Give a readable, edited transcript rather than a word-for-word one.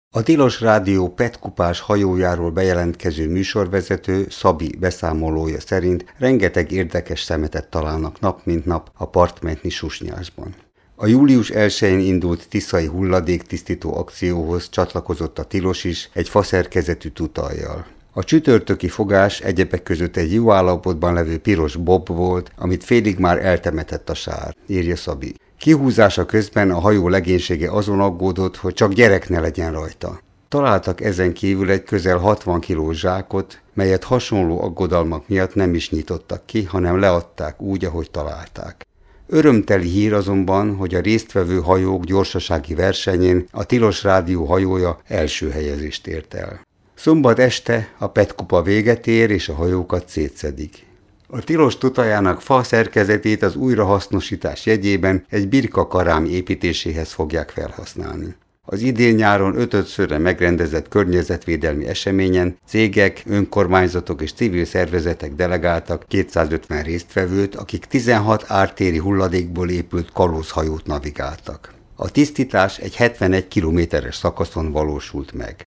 A Tilos Rádió PET-kupás hajójáról bejelentkező műsorvezető Szabi beszámolója szerint rengeteg érdekes szemetet találnak nap mint nap a partmenti Susnyásban. A július 1-én indult tiszai hulladéktisztító akcióhoz csatlakozott a Tilos is egy faszerkezetű tutajjal. A csütörtöki fogás egyebek között egy jó állapotban levő piros bob volt, amit félig már eltemetett a sár, írja Szabi. Kihúzása közben a hajó legénysége azon aggódott, hogy csak gyerek ne legyen rajta. Találtak ezen kívül egy közel 60 kilós zsákot, melyet hasonló aggodalmak miatt nem is nyitottak ki, hanem leadták úgy, ahogy találták. Örömteli hír azonban, hogy a résztvevő hajók gyorsasági versenyén a Tilos Rádió hajója első helyezést ért el. Szombat este a PET-kupa véget ér, és a hajókat szétszedik. A Tilos tutajának fa szerkezetét az újrahasznosítás jegyében egy birkakarám építéséhez fogják felhasználni. Az idén nyáron 5-szörre megrendezett környezetvédelmi eseményen cégek, önkormányzatok és civil szervezetek delegáltak 250 résztvevőt, akik 16 ártéri hulladékból épült kalózhajót navigáltak. A tisztítás egy 71 kilométeres szakaszon valósult meg.